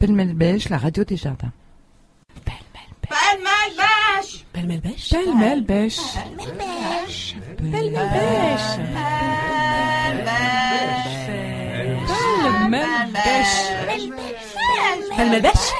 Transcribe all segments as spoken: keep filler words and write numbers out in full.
Pêle-mêle-bêche, la radio des jardins. Pêle-mêle-bêche. Pêle-mêle-bêche. Pêle-mêle-bêche. Pêle-mêle-bêche. Pêle-mêle-bêche. Pêle-mêle-bêche. Pêle-mêle-bêche.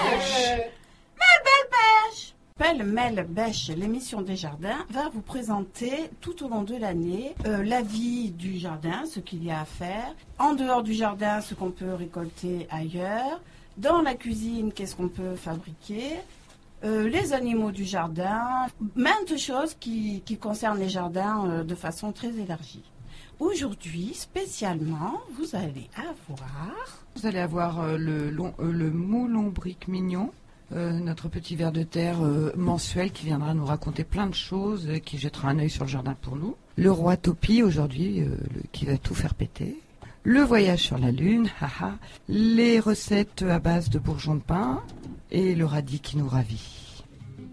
Pêle-mêle-bêche, l'émission des jardins, va vous présenter tout au long de l'année euh, la vie du jardin, ce qu'il y a à faire. En dehors du jardin, ce qu'on peut récolter ailleurs. Dans la cuisine, qu'est-ce qu'on peut fabriquer. Euh, les animaux du jardin, maintes choses qui, qui concernent les jardins euh, de façon très élargie. Aujourd'hui, spécialement, vous allez avoir... Vous allez avoir euh, le, long, euh, le moulombric mignon, euh, notre petit ver de terre euh, mensuel qui viendra nous raconter plein de choses, euh, qui jettera un œil sur le jardin pour nous. Le roi Topi aujourd'hui, euh, le, qui va tout faire péter. Le voyage sur la lune, haha. Les recettes à base de bourgeons de pain et le radis qui nous ravit.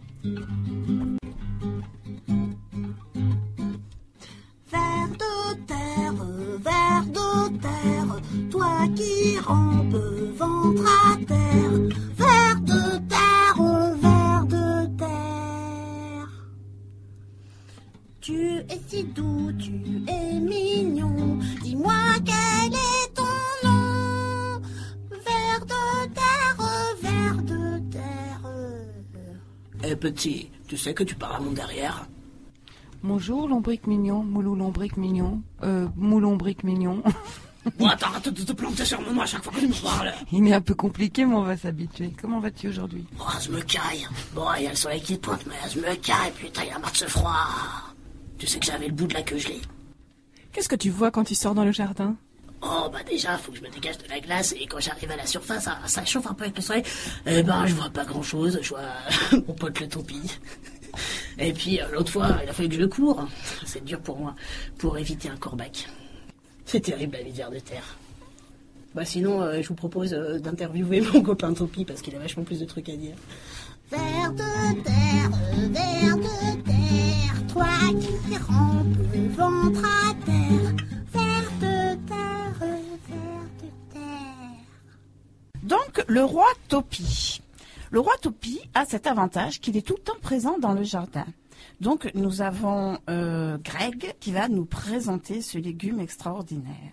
Ver de terre, ver de terre, toi qui rampes ventre à terre. Ver de terre, ver de terre. Tu es si doux, tu es mignon, dis-moi quel est ton nom. Ver de terre, ver de terre. Eh petit, tu sais que tu parles à mon derrière? Bonjour lombric mignon, moulou lombric mignon, euh, moulombric mignon. Bon, attends, arrête de te planter sur mon nom à chaque fois que tu me parles. Il est un peu compliqué mais on va s'habituer. Comment vas-tu aujourd'hui? Oh, je me caille. Bon, il y a le soleil qui pointe, mais je me caille, putain, il y a marre de ce froid. Tu sais que j'avais le bout de la queue gelée. Qu'est-ce que tu vois quand tu sors dans le jardin? Oh, bah déjà, faut que je me dégage de la glace, et quand j'arrive à la surface, ça, ça chauffe un peu avec le soleil. Eh ben, je vois pas grand-chose, je vois mon pote le topi. Et puis, euh, l'autre fois, il a fallu que je le cours. C'est dur pour moi, pour éviter un corbac. C'est terrible, la vie de ver de terre. Bah sinon, euh, je vous propose euh, d'interviewer mon copain Topi, parce qu'il a vachement plus de trucs à dire. Ver de terre, ver de terre, toi qui rampes ventre à terre. Ver de terre, ver de terre. Donc, le roi Topi. Le roi Topi a cet avantage qu'il est tout le temps présent dans le jardin. Donc, nous avons euh, Greg qui va nous présenter ce légume extraordinaire.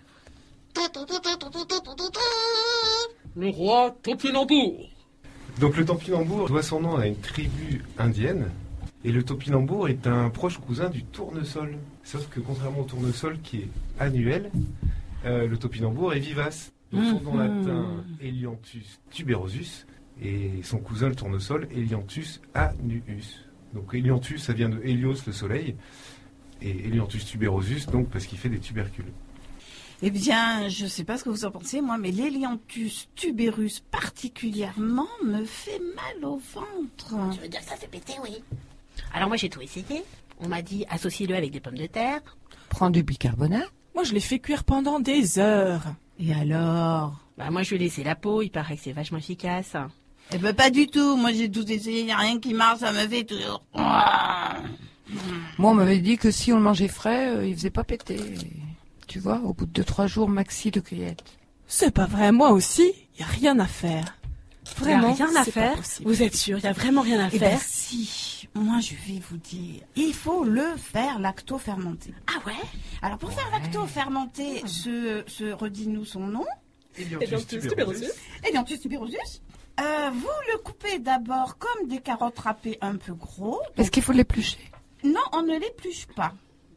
Le roi Topinambour. Donc le topinambour doit son nom à une tribu indienne. Et le topinambour est un proche cousin du tournesol. Sauf que contrairement au tournesol qui est annuel, euh, le topinambour est vivace. Donc son nom latin Helianthus tuberosus et son cousin le tournesol Helianthus annuus. Donc Helianthus ça vient de Hélios le soleil et Helianthus tuberosus donc parce qu'il fait des tubercules. Eh bien, je ne sais pas ce que vous en pensez, moi, mais l'Helianthus tuberus particulièrement me fait mal au ventre. Tu veux dire que ça fait péter, oui. Alors moi, j'ai tout essayé. On m'a dit, associe-le avec des pommes de terre. Prends du bicarbonate. Moi, je l'ai fait cuire pendant des heures. Et alors? Bah moi, je lui ai laissé la peau, il paraît que c'est vachement efficace. Eh ben, pas du tout. Moi, j'ai tout essayé, il n'y a rien qui marche, ça me fait toujours... Moi, on m'avait dit que si on le mangeait frais, euh, il faisait pas péter. Tu vois, au bout de deux, trois jours, maxi de cueillette. C'est pas vrai, moi aussi, il n'y a rien à faire. Vraiment, y a rien à c'est faire. pas possible. Vous êtes sûr, il y a vraiment rien à Eh faire? ben, si. Moi, je vais vous dire, il faut le faire lacto-fermenté. Ah ouais? Alors, pour faire lacto-fermenté, ce, ce redis-nous son nom. Helianthus tuberosus. Helianthus tuberosus. Euh, vous le coupez d'abord comme des carottes râpées un peu gros. Est-ce qu'il faut l'éplucher? Non, on ne l'épluche pas.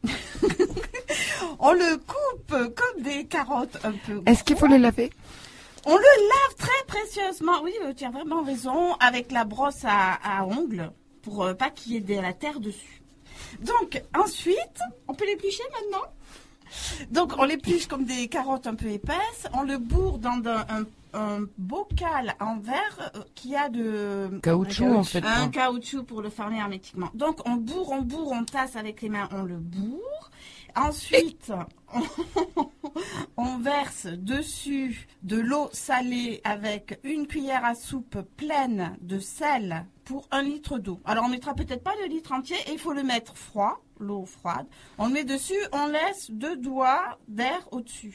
On le coupe comme des carottes un peu gros. Est-ce qu'il faut les laver? On le lave très précieusement. Oui, tu as vraiment raison. Avec la brosse à, à ongles pour euh, pas qu'il y ait de la terre dessus. Donc, ensuite, on peut l'éplucher maintenant. Donc, on l'épluche comme des carottes un peu épaisses. On le bourre dans un, un, un bocal en verre euh, qui a de... Caoutchouc, en fait. Un quoi. caoutchouc pour le fermer hermétiquement. Donc, on bourre, on bourre, on tasse avec les mains, on le bourre. Ensuite, on, on verse dessus de l'eau salée avec une cuillère à soupe pleine de sel pour un litre d'eau. Alors, on mettra peut-être pas le litre entier et il faut le mettre froid, l'eau froide. On le met dessus, on laisse deux doigts d'air au-dessus.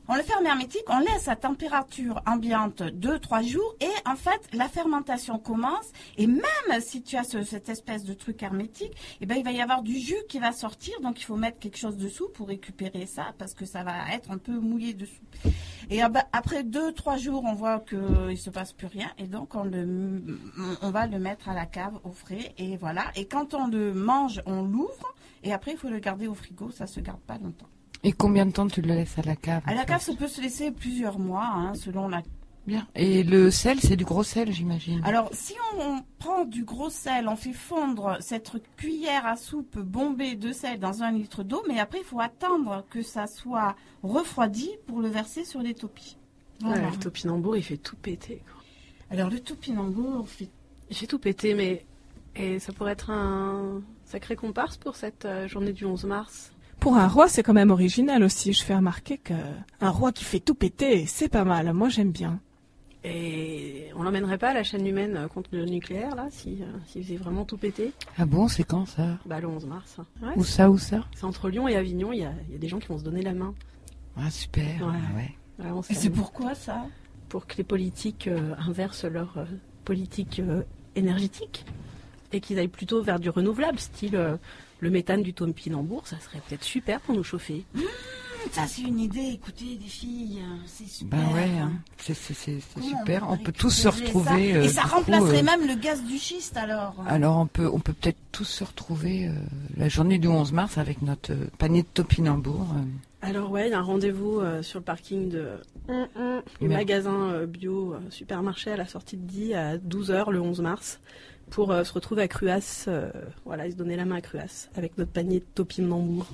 On le ferme hermétique, on laisse à température ambiante deux trois jours et en fait la fermentation commence et même si tu as ce, cette espèce de truc hermétique, eh ben, il va y avoir du jus qui va sortir, donc il faut mettre quelque chose dessous pour récupérer ça parce que ça va être un peu mouillé dessous. Et après deux trois jours, on voit qu'il ne se passe plus rien et donc on, le, on va le mettre à la cave au frais et voilà. Et quand on le mange, on l'ouvre et après il faut le garder au frigo, ça ne se garde pas longtemps. Et combien de temps tu le laisses à la cave? À la cave, ça peut se laisser plusieurs mois, hein, selon la... Bien. Et le sel, c'est du gros sel, j'imagine. Alors, si on, on prend du gros sel, on fait fondre cette cuillère à soupe bombée de sel dans un litre d'eau, mais après, il faut attendre que ça soit refroidi pour le verser sur les topis. Voilà. Ouais, le topinambour, il fait tout péter, quoi. Alors, le topinambour fait... Il fait tout péter, mais... Et ça pourrait être un sacré comparse pour cette euh, journée du onze mars. Pour un roi, c'est quand même original aussi. Je fais remarquer qu'un roi qui fait tout péter, c'est pas mal. Moi, j'aime bien. Et on l'emmènerait pas à la chaîne humaine contre le nucléaire, là, s'il si, euh, si faisait vraiment tout péter? Ah bon, c'est quand ça? Bah, le onze mars. Ouais, où ça, où ça? C'est entre Lyon et Avignon, il y a, y a des gens qui vont se donner la main. Ah, super. Ouais. Ah, ouais. Vraiment, et c'est pourquoi ça? Pour que les politiques euh, inversent leur euh, politique euh, énergétique et qu'ils aillent plutôt vers du renouvelable, style... Euh, le méthane du topinambour, ça serait peut-être super pour nous chauffer. Mmh, ça, c'est une idée. Écoutez, les filles, c'est super. Ben ouais, hein. c'est, c'est, c'est, c'est super. On, on peut tous se retrouver. Euh, Et ça remplacerait coup, euh, même le gaz du schiste, alors. Alors, on peut, on peut peut-être tous se retrouver euh, la journée du onze mars avec notre euh, panier de topinambour. Euh. Alors ouais, il y a un rendez-vous euh, sur le parking de du magasin euh, bio euh, supermarché à la sortie de Die à douze heures le onze mars. Pour euh, se retrouver à Cruas, euh, voilà, et se donner la main à Cruas avec notre panier de topinambour.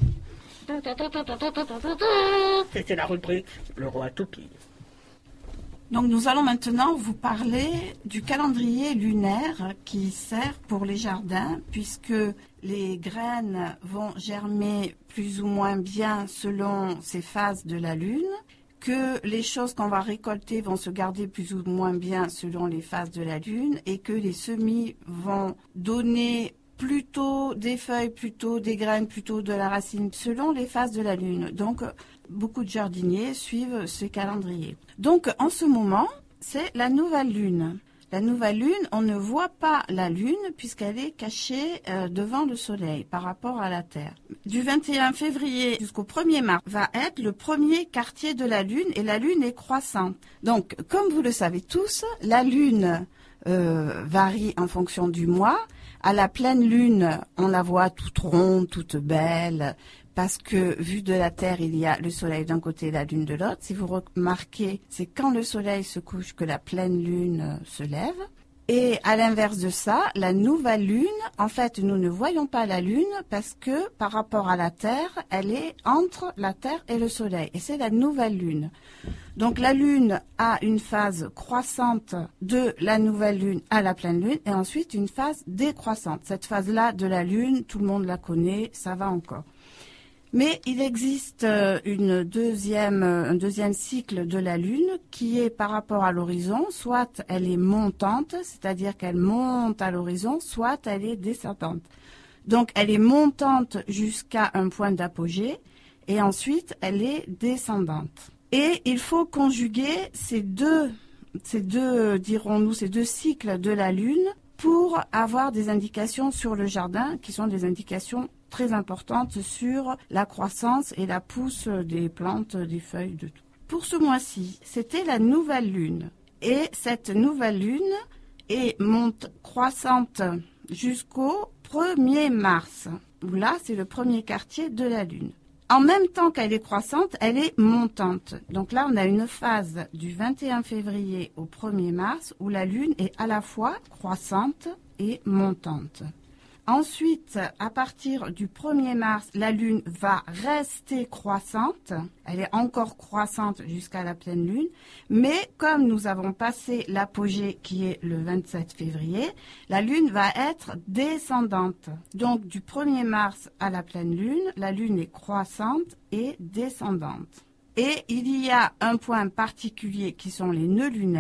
C'était la rubrique Le Roi Topi. Donc nous allons maintenant vous parler du calendrier lunaire qui sert pour les jardins, puisque les graines vont germer plus ou moins bien selon ces phases de la lune, que les choses qu'on va récolter vont se garder plus ou moins bien selon les phases de la lune et que les semis vont donner plutôt des feuilles, plutôt des graines, plutôt de la racine selon les phases de la lune. Donc beaucoup de jardiniers suivent ce calendrier. Donc en ce moment, c'est la nouvelle lune. La nouvelle lune, on ne voit pas la lune puisqu'elle est cachée euh, devant le soleil par rapport à la Terre. Du vingt et un février jusqu'au premier mars va être le premier quartier de la lune et la lune est croissante. Donc, comme vous le savez tous, la lune euh, varie en fonction du mois. À la pleine lune, on la voit toute ronde, toute belle, parce que vu de la Terre, il y a le soleil d'un côté et la lune de l'autre. Si vous remarquez, c'est quand le soleil se couche que la pleine lune se lève. Et à l'inverse de ça, la nouvelle lune, en fait, nous ne voyons pas la lune parce que par rapport à la Terre, elle est entre la Terre et le soleil. Et c'est la nouvelle lune. Donc la lune a une phase croissante de la nouvelle lune à la pleine lune et ensuite une phase décroissante. Cette phase-là de la lune, tout le monde la connaît, ça va encore. Mais il existe une deuxième, un deuxième cycle de la Lune qui est par rapport à l'horizon, soit elle est montante, c'est-à-dire qu'elle monte à l'horizon, soit elle est descendante. Donc elle est montante jusqu'à un point d'apogée et ensuite elle est descendante. Et il faut conjuguer ces deux, ces deux, dirons-nous, ces deux cycles de la Lune pour avoir des indications sur le jardin qui sont des indications très importante sur la croissance et la pousse des plantes, des feuilles, de tout. Pour ce mois-ci, c'était la nouvelle lune. Et cette nouvelle lune est monte croissante jusqu'au premier mars, où là, c'est le premier quartier de la lune. En même temps qu'elle est croissante, elle est montante. Donc là, on a une phase du vingt et un février au premier mars, où la lune est à la fois croissante et montante. Ensuite, à partir du premier mars, la lune va rester croissante. Elle est encore croissante jusqu'à la pleine lune. Mais comme nous avons passé l'apogée qui est le vingt-sept février, la lune va être descendante. Donc du premier mars à la pleine lune, la lune est croissante et descendante. Et il y a un point particulier qui sont les nœuds lunaires,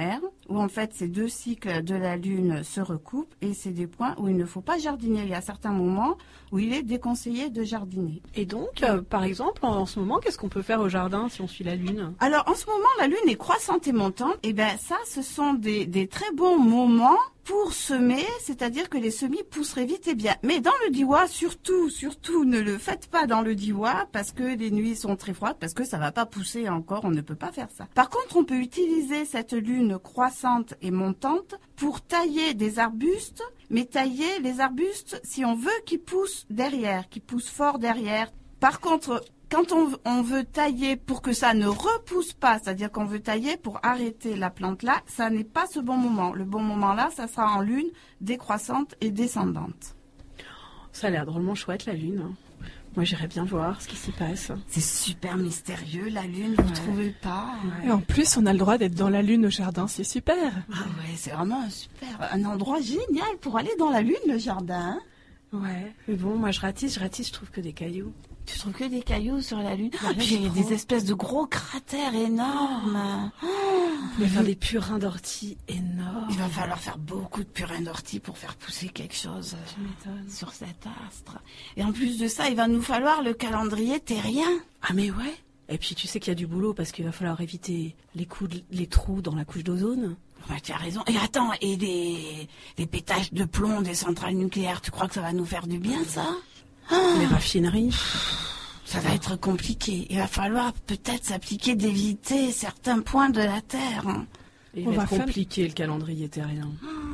où en fait ces deux cycles de la Lune se recoupent et c'est des points où il ne faut pas jardiner. Il y a certains moments où il est déconseillé de jardiner. Et donc, euh, par exemple, en, en ce moment, qu'est-ce qu'on peut faire au jardin si on suit la Lune? Alors en ce moment, la Lune est croissante et montante. Et bien ça, ce sont des, des très bons moments pour semer, c'est-à-dire que les semis pousseraient vite et bien. Mais dans le Diois, surtout, surtout, ne le faites pas dans le Diois parce que les nuits sont très froides, parce que ça va pas pousser encore, on ne peut pas faire ça. Par contre, on peut utiliser cette lune croissante et montante pour tailler des arbustes, mais tailler les arbustes si on veut qu'ils poussent derrière, qu'ils poussent fort derrière. Par contre, quand on, on veut tailler pour que ça ne repousse pas, c'est-à-dire qu'on veut tailler pour arrêter la plante là, ça n'est pas ce bon moment. Le bon moment là, ça sera en lune décroissante et descendante. Ça a l'air drôlement chouette la Lune. Moi j'irais bien voir ce qui s'y passe. C'est super mystérieux la Lune, vous ne Ouais. trouvez pas? Et en plus, on a le droit d'être dans la Lune au jardin, c'est super. Ah ouais, c'est vraiment un super, un endroit génial pour aller dans la Lune, le jardin. Ouais, mais bon, moi je ratisse, je ratisse, je trouve que des cailloux. Tu trouves que des cailloux sur la Lune? rien Puis il y a de des gros. espèces de gros cratères énormes. On va faire des purins d'ortie énormes. Il va falloir faire beaucoup de purin d'ortie pour faire pousser quelque chose Tu m'étonnes. sur cet astre. Et en plus de ça, il va nous falloir le calendrier terrien. Ah mais ouais. Et puis tu sais qu'il y a du boulot parce qu'il va falloir éviter les, coups de- les trous dans la couche d'ozone. Ouais, tu as raison. Et attends, et des, des pétages de plomb des centrales nucléaires, tu crois que ça va nous faire du bien, ça? Les raffineries. Ça va être compliqué. Il va falloir peut-être s'appliquer d'éviter certains points de la Terre. hein. Il On va va être faire- compliqué le calendrier terrien.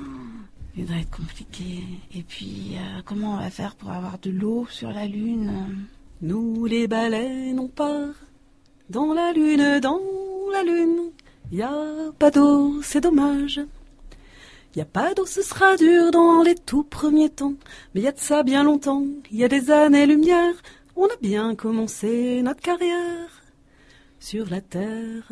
Il va être compliqué. Et puis, euh, comment on va faire pour avoir de l'eau sur la Lune? Nous les baleines on part dans la lune, dans la lune. Y a pas d'eau, c'est dommage. Y a pas d'eau, ce sera dur dans les tout premiers temps. Mais y a de ça bien longtemps, y a des années-lumière. On a bien commencé notre carrière sur la terre.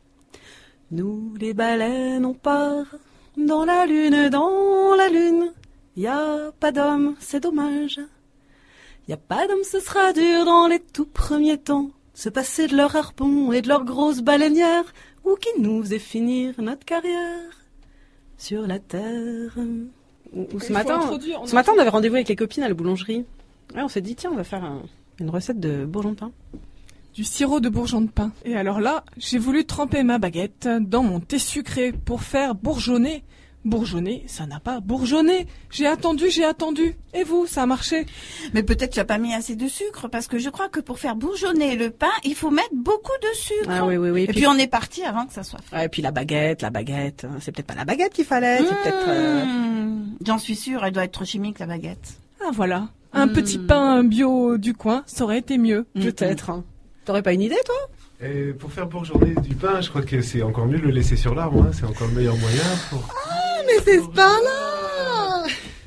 Nous les baleines on part dans la lune, dans la lune. Y a pas d'homme, c'est dommage. Y a pas d'homme, ce sera dur dans les tout premiers temps. Se passer de leur harpon et de leur grosse baleinière, ou qui nous faisait finir notre carrière sur la terre. Ou- ou ce Il faut matin, introduire, on ce matin, on avait rendez-vous avec les copines à la boulangerie. Ouais, on s'est dit, tiens, on va faire un- une recette de bourgeon de pain. Du sirop de bourgeon de pain. Et alors là, j'ai voulu tremper ma baguette dans mon thé sucré pour faire bourgeonner. Bourgeonner, ça n'a pas bourgeonné. J'ai attendu, j'ai attendu. Et vous, ça a marché? Mais peut-être tu n'as pas mis assez de sucre, parce que je crois que pour faire bourgeonner le pain, il faut mettre beaucoup de sucre. Ah oui, oui, oui. Et puis, on est parti avant que ça soit fait. ouais, et puis la baguette, la baguette. C'est peut-être pas la baguette qu'il fallait, c'est peut-être... euh, Mmh. J'en suis sûre, elle doit être trop chimique, la baguette. Ah voilà. Un Mm. petit pain bio du coin, ça aurait été mieux. Peut-être. hein. T'aurais pas une idée, toi? Et pour faire bourgeonner du pain, je crois que c'est encore mieux de le laisser sur l'arbre. hein. C'est encore le meilleur moyen pour... Mais c'est ce pain-là!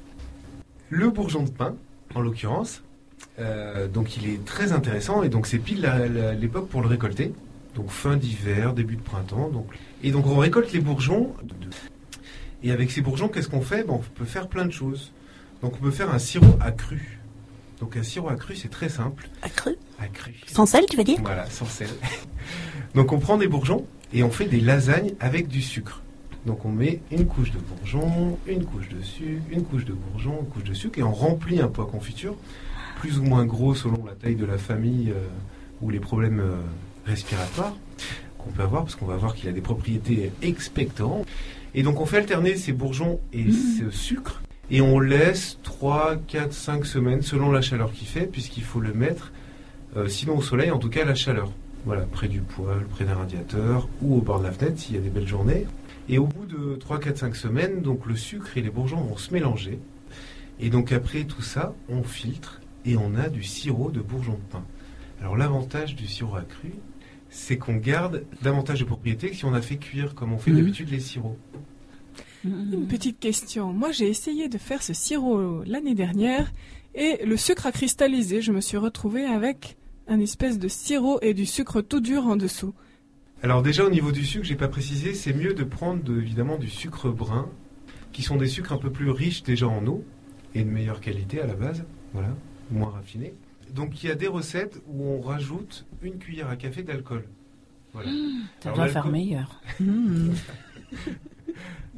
Le bourgeon de pain, en l'occurrence, euh, donc il est très intéressant et donc c'est pile la- la- l'époque pour le récolter. Donc fin d'hiver, début de printemps. Donc... Et donc on récolte les bourgeons. Et avec ces bourgeons, qu'est-ce qu'on fait? Ben, on peut faire plein de choses. Donc on peut faire un sirop accru. Donc un sirop accru, c'est très simple. Accru. Accru. Sans sel, tu veux dire? Voilà, sans sel. Donc on prend des bourgeons et on fait des lasagnes avec du sucre. Donc on met une couche de bourgeons, une couche de sucre, une couche de bourgeons, une couche de sucre et on remplit un pot à confiture, plus ou moins gros selon la taille de la famille euh, ou les problèmes euh, respiratoires qu'on peut avoir, parce qu'on va voir qu'il a des propriétés expectorantes. Et donc on fait alterner ces bourgeons et ce sucre et on laisse trois, quatre, cinq semaines selon la chaleur qu'il fait, puisqu'il faut le mettre, euh, sinon au soleil, en tout cas à la chaleur. Voilà, près du poêle, près d'un radiateur ou au bord de la fenêtre s'il y a des belles journées. Et au bout de trois, quatre, cinq semaines, donc le sucre et les bourgeons vont se mélanger. Et donc après tout ça, on filtre et on a du sirop de bourgeon de pain. Alors l'avantage du sirop accru, c'est qu'on garde davantage de propriétés que si on a fait cuire comme on fait Mmh. d'habitude les sirops. Une petite question. Moi, j'ai essayé de faire ce sirop l'année dernière et le sucre a cristallisé. Je me suis retrouvée avec un espèce de sirop et du sucre tout dur en dessous. Alors déjà au niveau du sucre, j'ai pas précisé, c'est mieux de prendre de, évidemment du sucre brun, qui sont des sucres un peu plus riches déjà en eau et de meilleure qualité à la base, voilà, moins raffinés. Donc il y a des recettes où on rajoute une cuillère à café d'alcool. Voilà. Ça Alors, doit l'alcool- faire meilleur.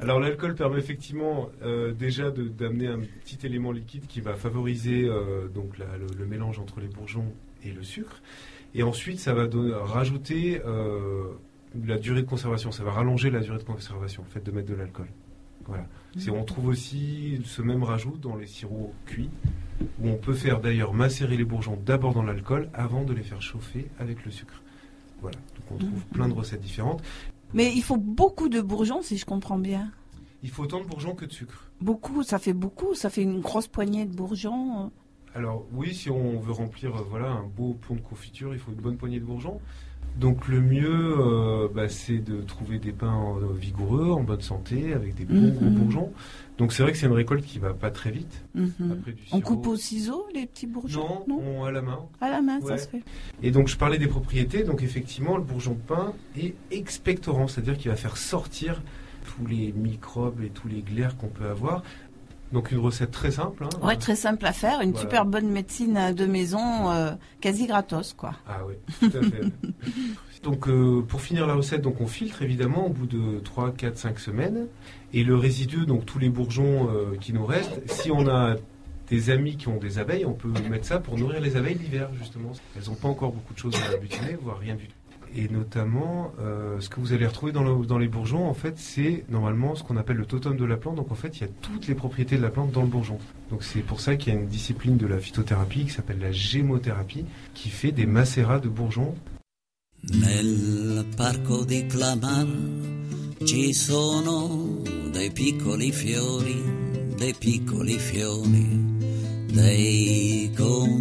Alors l'alcool permet effectivement euh, déjà de, d'amener un petit élément liquide qui va favoriser euh, donc la, le, le mélange entre les bourgeons et le sucre. Et ensuite, ça va donner, rajouter euh, la durée de conservation. Ça va rallonger la durée de conservation, le fait de mettre de l'alcool. Voilà. C'est, on trouve aussi ce même rajout dans les sirops cuits, où on peut faire d'ailleurs macérer les bourgeons d'abord dans l'alcool avant de les faire chauffer avec le sucre. Voilà. Donc on trouve plein de recettes différentes. Mais il faut beaucoup de bourgeons, si je comprends bien. Il faut autant de bourgeons que de sucre. Beaucoup, ça fait beaucoup, ça fait une grosse poignée de bourgeons. Alors oui, si on veut remplir euh, voilà, un beau pont de confiture, il faut une bonne poignée de bourgeons. Donc le mieux, euh, bah, c'est de trouver des pains euh, vigoureux, en bonne santé, avec des bons Mm-hmm. gros bourgeons. Donc c'est vrai que c'est une récolte qui va pas très vite. Mm-hmm. Après du On sirop. coupe au ciseau les petits bourgeons? Non, on, à la main. À la main, Ouais. ça se fait. Et donc je parlais des propriétés. Donc effectivement, le bourgeon de pain est expectorant, c'est-à-dire qu'il va faire sortir tous les microbes et tous les glaires qu'on peut avoir. Donc une recette très simple. Hein. Ouais, très simple à faire, une Voilà. super bonne médecine de maison, euh, quasi gratos, quoi. Ah oui, tout à fait. Donc euh, pour finir la recette, donc on filtre évidemment au bout de trois, quatre, cinq semaines. Et le résidu, donc tous les bourgeons euh, qui nous restent, si on a des amis qui ont des abeilles, on peut mettre ça pour nourrir les abeilles l'hiver justement. Elles n'ont pas encore beaucoup de choses à butiner, voire rien du tout. Et notamment, euh, ce que vous allez retrouver dans, le, dans les bourgeons, en fait, c'est normalement ce qu'on appelle le totem de la plante. Donc en fait, il y a toutes les propriétés de la plante dans le bourgeon. Donc c'est pour ça qu'il y a une discipline de la phytothérapie qui s'appelle la gémothérapie, qui fait des macérats de bourgeons. Nel parco di Clamar ci sono dei piccoli fiori, dei piccoli fiori, dei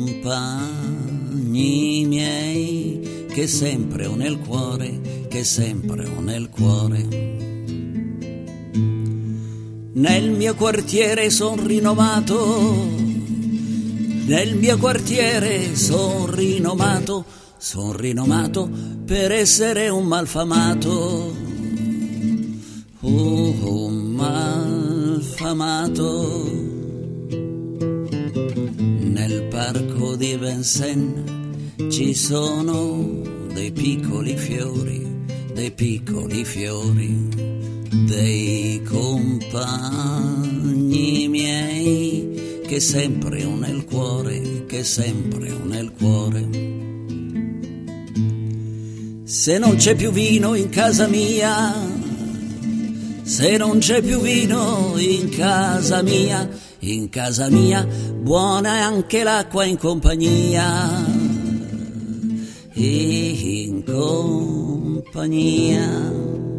compagni miei che sempre ho nel cuore, che sempre ho nel cuore. Nel mio quartiere son rinomato, nel mio quartiere son rinomato, son rinomato per essere un malfamato, oh, un malfamato. Nel parco di Vincennes ci sono dei piccoli fiori, dei piccoli fiori, dei compagni miei che sempre ho nel cuore, che sempre ho nel cuore. Se non c'è più vino in casa mia, se non c'è più vino in casa mia, in casa mia buona è anche l'acqua in compagnia, in compagnia.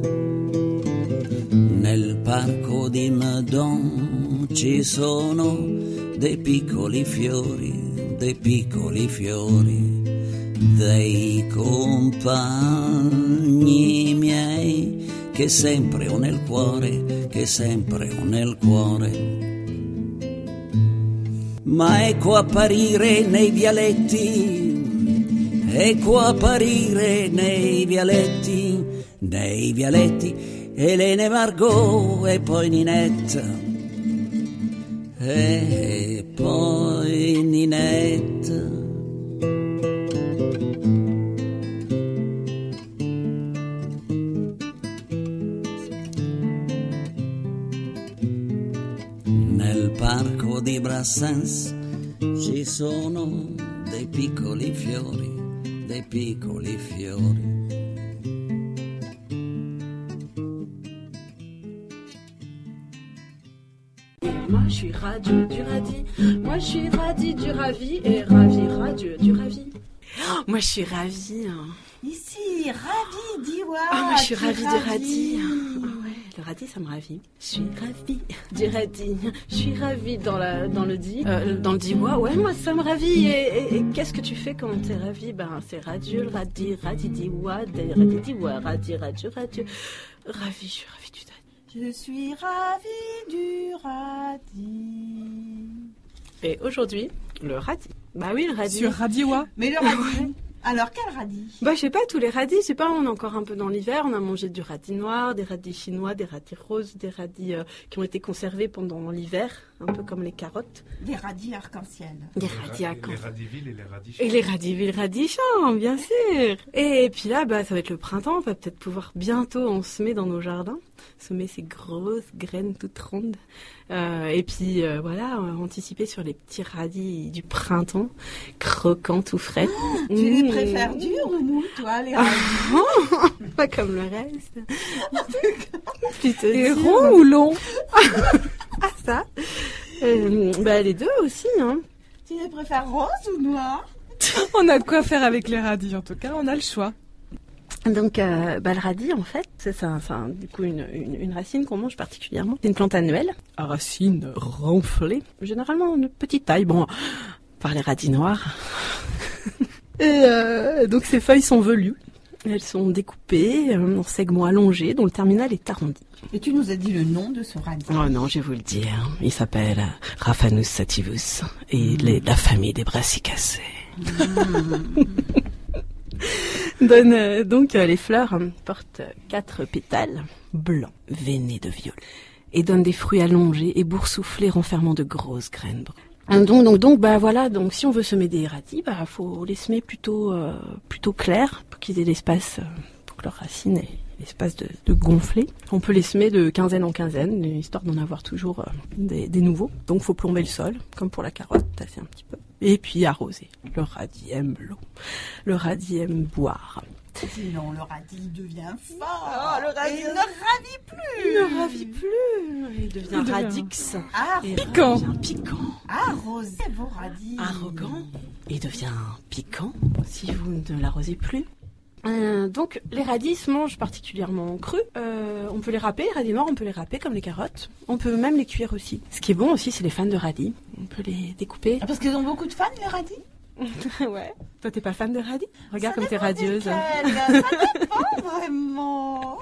Nel parco di Meudon ci sono dei piccoli fiori, dei piccoli fiori, dei compagni miei che sempre ho nel cuore, che sempre ho nel cuore. Ma ecco apparire nei vialetti, ecco apparire nei vialetti, nei vialetti Elena e Margot e poi Ninette, e poi Ninette. Nel parco di Brassens ci sono dei piccoli fiori, dei piccoli fiori. Moi je suis radieux du radis, moi je suis radis du ravi et ravi radieux du ravi. Oh, moi je suis ravie. Hein. Ici, ravie d'Iwa. Ah, moi je suis tu ravie du ravis. radis. Ah, ouais, le radis ça me ravit. Je suis ravie du radis. Je suis ravie dans, la, dans le dit. Euh, dans le dit, ouais, ouais, moi ça me ravit. Et, et, et qu'est-ce que tu fais quand t'es ravie? Ben c'est radieux, le radis, radis d'Iwa, radis d'Iwa, radis, radieux, radieux. Ravie, je suis ravie du radis. Je suis ravie du radis. Et aujourd'hui, le radis. Bah oui, le radis. Sur Radiwa. Mais le radis, alors quel radis? Bah je sais pas, tous les radis, je sais pas, on est encore un peu dans l'hiver, on a mangé du radis noir, des radis chinois, des radis roses, des radis euh, qui ont été conservés pendant l'hiver, un peu comme les carottes. Des radis arc-en-ciel. Des Les radis ra- à Les camp. radivils et les radis. Et les radis radichants, bien sûr. Et puis là, bah, ça va être le printemps, on va peut-être pouvoir bientôt en semer dans nos jardins. semer ces grosses graines toutes rondes. Euh, et puis euh, voilà, anticiper sur les petits radis du printemps, croquants tout frais. Oh, tu mmh. les préfères durs ou mous, toi, les radis? Pas comme le reste. Plutôt et rond ou long? Ah ça euh, bah, les deux aussi. Hein. Tu les préfères roses ou noirs? On a de quoi faire avec les radis, en tout cas, on a le choix. Donc, euh, bah, le radis, en fait, c'est, c'est, un, c'est un, du coup une, une, une racine qu'on mange particulièrement. C'est une plante annuelle, à racines renflées, généralement de petite taille. Bon, par les radis noirs. Et euh, donc, ces feuilles sont velues. Elles sont découpées euh, en segments allongés, dont le terminal est arrondi. Et tu nous as dit le nom de ce radis? Oh non, je vais vous le dire. Il s'appelle Raphanus sativus et mmh. les, la famille des brassicacées. Mmh. Donne, euh, donc euh, les fleurs euh, portent quatre pétales blancs, veinés de violet, et donnent des fruits allongés et boursouflés renfermant de grosses graines brunes. Donc, donc, donc, bah voilà. Donc, si on veut semer des radis, bah faut les semer plutôt, euh, plutôt clairs pour qu'ils aient l'espace, euh, pour que leurs racines aient l'espace de, de gonfler. On peut les semer de quinzaine en quinzaine, histoire d'en avoir toujours euh, des, des nouveaux. Donc, faut plomber le sol, comme pour la carotte, tasser un petit peu. Et puis arroser. Le radis aime l'eau. Le radis aime boire. Sinon, le radis devient fort. Oh, le radis il ne ravit plus. Il ne ravit plus. Il devient, il devient radix. Ah, et piquant. Il devient piquant. Arrosez vos radis. Arrogant. Il devient piquant si vous ne l'arrosez plus. Euh, donc les radis se mangent particulièrement crus. Euh, on peut les râper, les radis noirs, on peut les râper comme les carottes. On peut même les cuire aussi. Ce qui est bon aussi, c'est les fans de radis. On peut les découper. Ah, parce qu'ils ont beaucoup de fans, les radis? Ouais. Toi, t'es pas fan de radis? Regarde ça comme t'es radieuse. Ça dépend vraiment.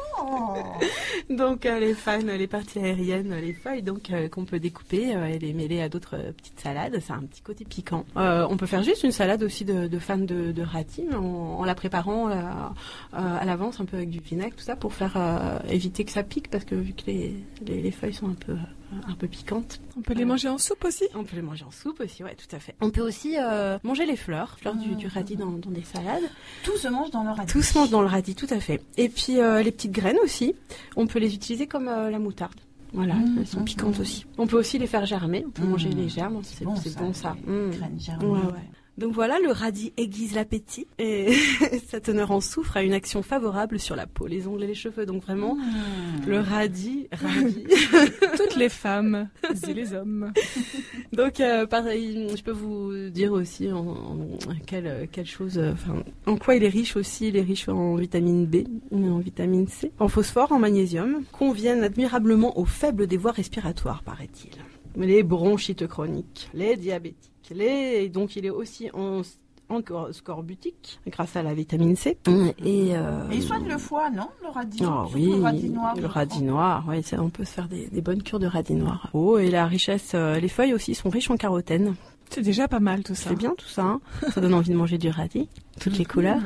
Donc euh, les fans, les parties aériennes, les feuilles, donc euh, qu'on peut découper euh, et les mêler à d'autres euh, petites salades. C'est un petit côté piquant. Euh, on peut faire juste une salade aussi de, de fans de, de radis en, en la préparant euh, euh, à l'avance un peu avec du vinaigre, tout ça pour faire euh, éviter que ça pique parce que vu que les, les, les feuilles sont un peu un peu piquantes. On peut les manger en soupe aussi? On peut les manger en soupe aussi, ouais, tout à fait. On peut aussi euh, manger les fleurs, fleurs du, du radis dans, dans des salades. Tout se mange dans le radis. Tout se mange dans le radis, tout à fait. Et puis euh, les petites graines aussi, on peut les utiliser comme euh, la moutarde. Voilà, mmh, elles sont mmh, piquantes mmh. aussi. On peut aussi les faire germer, on peut mmh. manger les germes, c'est, c'est bon c'est ça. Bon, ça. Mmh. Graines germées. Ouais, ouais. Donc voilà, le radis aiguise l'appétit et sa teneur en soufre a une action favorable sur la peau, les ongles et les cheveux. Donc vraiment, mmh. le radis ravit toutes les femmes et les hommes. Donc euh, pareil, je peux vous dire aussi en, en quelle, quelle chose, enfin, en quoi il est riche aussi. Il est riche en vitamine B, en vitamine C, en phosphore, en magnésium, conviennent admirablement aux faibles des voies respiratoires, paraît-il. Les bronchites chroniques, les diabétiques. Les, donc il est aussi en, en scorbutique grâce à la vitamine C. Et, euh, et il soigne le foie, non? Le radis. Oh, oui, le radis noir. Le radis noir, oui, on peut se faire des, des bonnes cures de radis noir. Oh, et la richesse, euh, les feuilles aussi sont riches en carotène. C'est déjà pas mal tout ça. C'est bien tout ça, hein. Ça donne envie de manger du radis, toutes les couleurs.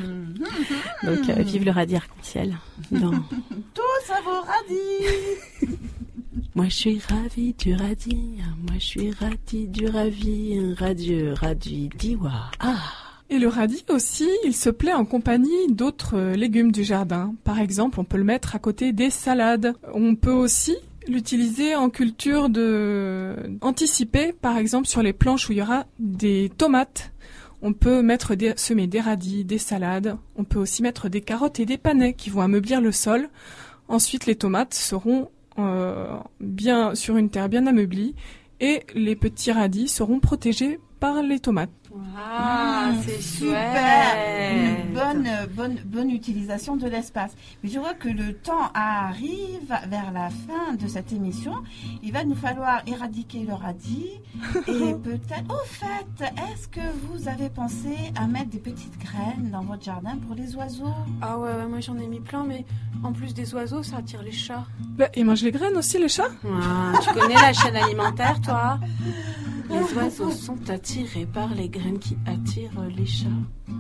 Donc euh, vive le radis arc-en-ciel. Dans... Tous à vos radis. Moi je suis ravie du radis, moi je suis radis du ravi, radieux radis diwa. Ah. Et le radis aussi, il se plaît en compagnie d'autres légumes du jardin. Par exemple, on peut le mettre à côté des salades. On peut aussi l'utiliser en culture de anticipée, par exemple sur les planches où il y aura des tomates. On peut mettre des, semer des radis, des salades. On peut aussi mettre des carottes et des panais qui vont ameublir le sol. Ensuite, les tomates seront Euh, bien sur une terre bien ameublie et les petits radis seront protégés par les tomates. Ah, mmh, c'est super, une bonne, bonne, bonne utilisation de l'espace. Mais je vois que le temps arrive vers la fin de cette émission. Il va nous falloir éradiquer le radis et peut-être. Au fait, est-ce que vous avez pensé à mettre des petites graines dans votre jardin pour les oiseaux? Ah ouais, ouais, moi j'en ai mis plein, mais en plus des oiseaux, ça attire les chats. Bah, ils mangent les graines aussi, les chats? Ah, tu connais la chaîne alimentaire, toi? Les oiseaux sont attirés par les graines qui attirent les chats.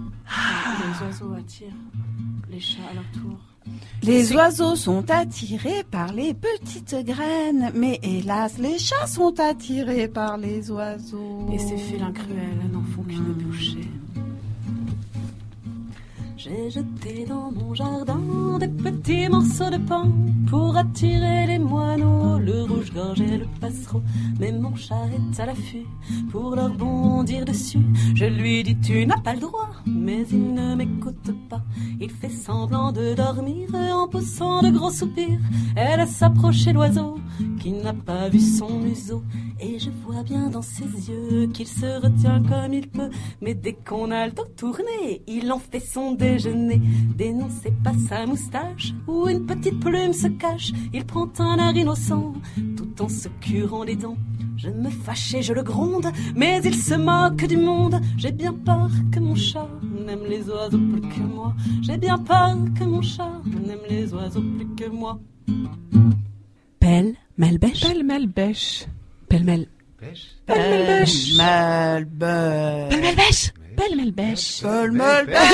Les oiseaux attirent les chats à leur tour. Les C'est... oiseaux sont attirés par les petites graines, mais hélas, les chats sont attirés par les oiseaux. Et ces félins cruels n'en font qu'une bouchée. J'ai jeté planté dans mon jardin des petits morceaux de pain pour attirer les moineaux, le rouge-gorge et le passereau. Mais mon chat est à l'affût pour leur bondir dessus. Je lui dis tu n'as pas le droit, mais il ne m'écoute pas. Il fait semblant de dormir en poussant de gros soupirs. Elle laisse s'approcher l'oiseau qui n'a pas vu son museau. Et je vois bien dans ses yeux qu'il se retient comme il peut. Mais dès qu'on a le dos tourné, il en fait son déjeuner. Dénoncez pas sa moustache où une petite plume se cache. Il prend un air innocent tout en se curant les dents. Je me fâche et je le gronde, mais il se moque du monde. J'ai bien peur que mon chat n'aime les oiseaux plus que moi. J'ai bien peur que mon chat n'aime les oiseaux plus que moi. Pelle, mêle, bêche. Pelle, mêle, bêche. Pelle, mêle. Pêche. Pelle, mêle, bêche. Mêle, bêche. Pelle, mêle, bêche. Pelle, mêle, bêche. Pelle, mêle, bêche.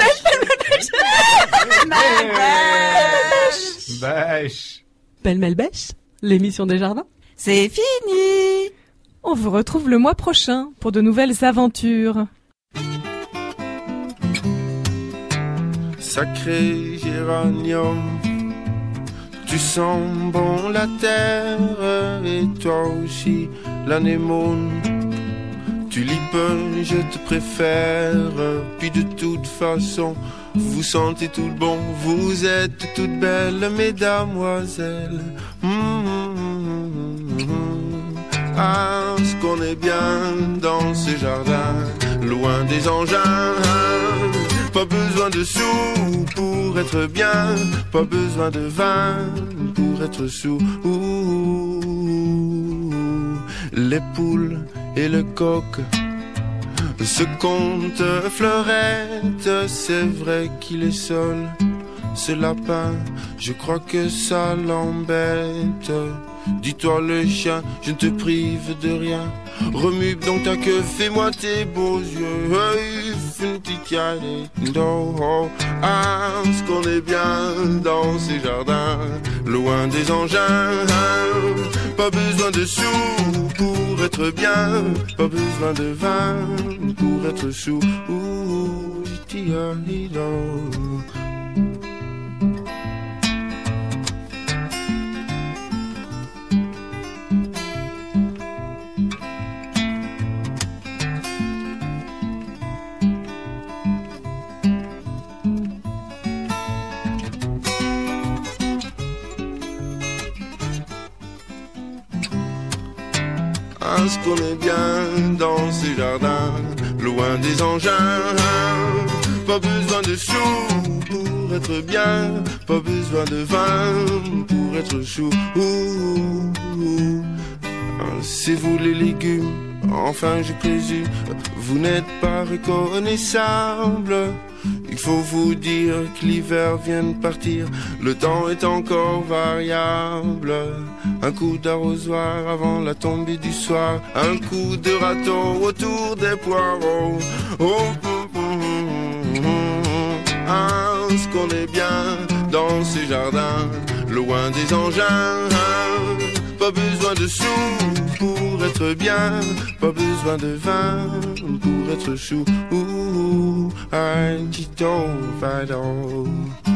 Bêche. Pelle, mêle, bêche. L'émission des jardins. C'est fini. On vous retrouve le mois prochain pour de nouvelles aventures. Sacré géranium, tu sens bon la terre, et toi aussi l'anémone. Tulipe, je te préfère, puis de toute façon, vous sentez tout bon, vous êtes toutes belles, mesdamoiselles. Mmh, ah, ce qu'on est bien dans ce jardin, loin des engins. Pas besoin de sous pour être bien, pas besoin de vin pour être sous. Les poules et le coq se comptent fleurette, c'est vrai qu'il est seul. Ce lapin, je crois que ça l'embête. Dis-toi le chien, je ne te prive de rien. Remue donc ta queue, fais-moi tes beaux yeux. Ah, ce qu'on est bien dans ces jardins, loin des engins. Pas besoin de sous pour être bien, pas besoin de vin pour être sous. Ce qu'on est bien dans ces jardins, loin des engins. Pas besoin de sous pour être bien, pas besoin de vin pour être chou. C'est vous les légumes, enfin je présume, vous n'êtes pas reconnaissables. Il faut vous dire que l'hiver vient de partir, le temps est encore variable. Un coup d'arrosoir avant la tombée du soir, un coup de râteau autour des poireaux. Oh, oh, oh, oh, oh. Ah, ce qu'on est bien dans ces jardins, loin des engins. Pas besoin de sous pour être bien, pas besoin de vin pour être chou. Ouh, un petit fido.